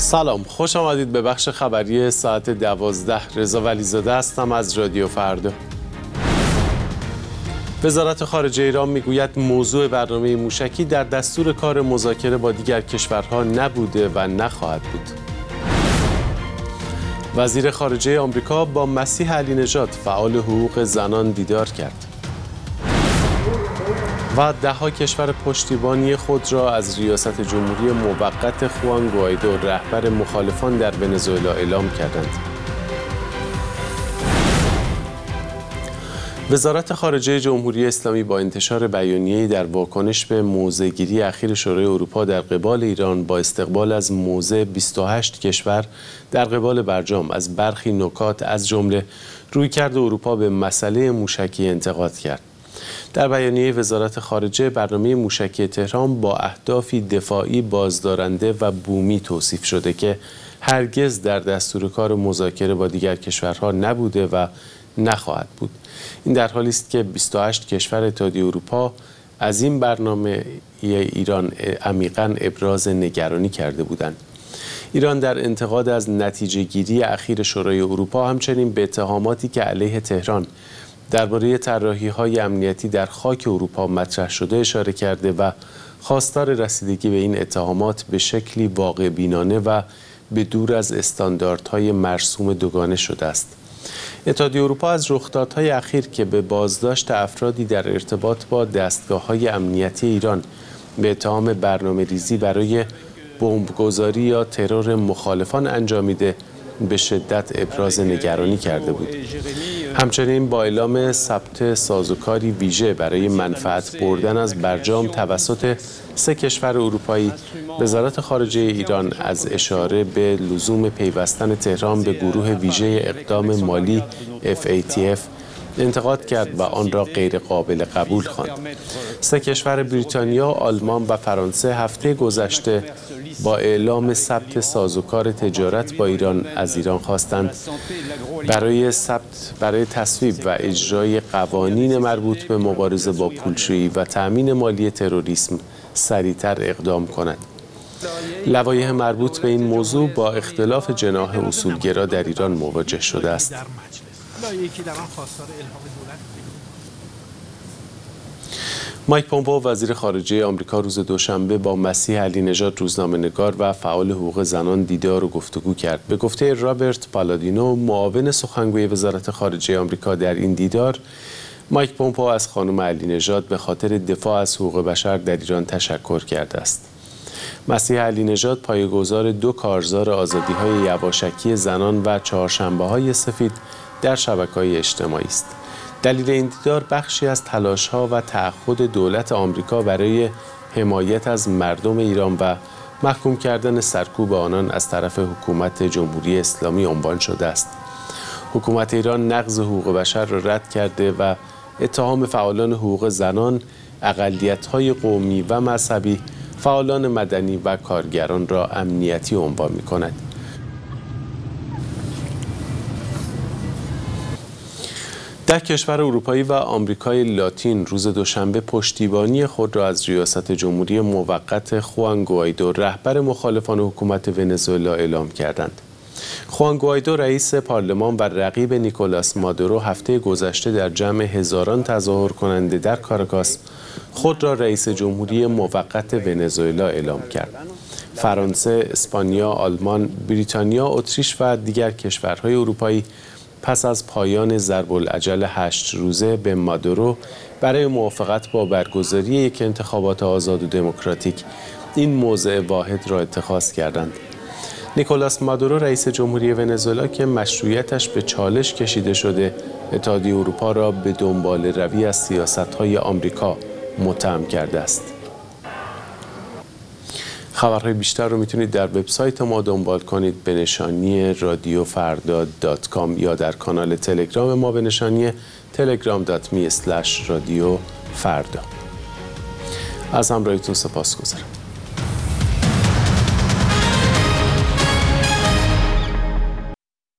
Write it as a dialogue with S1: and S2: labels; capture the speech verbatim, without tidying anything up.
S1: سلام، خوش آمدید به بخش خبری ساعت دوازده. رضا ولیزاده هستم از رادیو فردا. وزارت خارجه ایران میگوید موضوع برنامه موشکی در دستور کار مذاکره با دیگر کشورها نبوده و نخواهد بود. وزیر خارجه آمریکا با مسیح علی نژاد فعال حقوق زنان دیدار کرد. و ده‌ها کشور پشتیبانی خود را از ریاست جمهوری موقت خوان گوایدو رهبر مخالفان در ونزوئلا اعلام کردند. وزارت خارجه جمهوری اسلامی با انتشار بیانیه‌ای در واکنش به موضع‌گیری اخیر شورای اروپا در قبال ایران با استقبال از موضع بیست و هشت کشور در قبال برجام از برخی نکات از جمله رویکرد اروپا به مسئله موشکی انتقاد کرد. در بیانیه وزارت خارجه برنامه موشکی تهران با اهدافی دفاعی بازدارنده و بومی توصیف شده که هرگز در دستور کار مذاکره با دیگر کشورها نبوده و نخواهد بود. این در حالی است که بیست و هشت کشور اتحادیه اروپا از این برنامه ایران عمیقاً ابراز نگرانی کرده بودند. ایران در انتقاد از نتیجه گیری اخیر شورای اروپا همچنین به اتهاماتی که علیه تهران درباره طراحی‌های امنیتی در خاک اروپا مطرح شده اشاره کرده و خواستار رسیدگی به این اتهامات به شکلی واقع بینانه و به دور از استانداردهای مرسوم دوگانه شده است. اتحادیه اروپا از رخدادهای اخیر که به بازداشت افرادی در ارتباط با دستگاه‌های امنیتی ایران به اتهام برنامه‌ریزی برای بمبگذاری یا ترور مخالفان انجامیده به شدت ابراز نگرانی کرده بود. همچنین با اعلام ثبت سازوکاری ویژه برای منفعت بردن از برجام توسط سه کشور اروپایی، وزارت خارجه ایران از اشاره به لزوم پیوستن تهران به گروه ویژه اقدام مالی اف ای تی اف انتقاد کرد و آن را غیر قابل قبول خواند. سه کشور بریتانیا، آلمان و فرانسه هفته گذشته با اعلام ثبت سازوکار تجارت با ایران از ایران خواستند برای ثبت برای تصویب و اجرای قوانین مربوط به مبارزه با پولشویی و تأمین مالی تروریسم سریعتر اقدام کند. لوایح مربوط به این موضوع با اختلاف جناح اصولگرا در ایران مواجه شده است. مایک پومپئو وزیر خارجه آمریکا روز دوشنبه با مسیح علی نژاد روزنامه‌نگار و فعال حقوق زنان دیدار و گفتگو کرد. به گفته رابرت پالادینو معاون سخنگوی وزارت خارجه آمریکا در این دیدار، مایک پومپئو از خانم علی نژاد به خاطر دفاع از حقوق بشر در ایران تشکر کرده است. مسیح علی نژاد پایه‌گذار دو کارزار آزادی‌های یواشکی زنان و چهارشنبه‌های سفید در شبکه‌های اجتماعی است. دلیل این دیدار بخشی از تلاش‌ها و تعهد دولت آمریکا برای حمایت از مردم ایران و محکوم کردن سرکوب آنان از طرف حکومت جمهوری اسلامی عنوان شده است. حکومت ایران نقض حقوق بشر را رد کرده و اتهام فعالان حقوق زنان، اقلیت‌های قومی و مذهبی، فعالان مدنی و کارگران را امنیتی عنوان می‌کند. ده کشور اروپایی و آمریکای لاتین روز دوشنبه پشتیبانی خود را از ریاست جمهوری موقت خوان گوایدو رهبر مخالفان حکومت ونزوئلا اعلام کردند. خوان گوایدو رئیس پارلمان و رقیب نیکولاس مادورو هفته گذشته در جمع هزاران تظاهر کننده در کاراکاس خود را رئیس جمهوری موقت ونزوئلا اعلام کرد. فرانسه، اسپانیا، آلمان، بریتانیا، اتریش و دیگر کشورهای اروپایی پس از پایان ضرب العجل هشت روزه به مادورو برای موافقت با برگزاری یک انتخابات آزاد و دموکراتیک این موضع واحد را اتخاذ کردند. نیکولاس مادورو رئیس جمهوری ونزوئلا که مشروعیتش به چالش کشیده شده، اتحادیه اروپا را به دنبال روی از سیاست‌های آمریکا متهم کرده است. خبرهای بیشتر رو میتونید در وبسایت ما دنبال کنید به نشانی رادیو فردا دات کام یا در کانال تلگرام ما به نشانی تلگرام دات می اسلش رادیو فردا. از همراهیتون سپاسگزارم.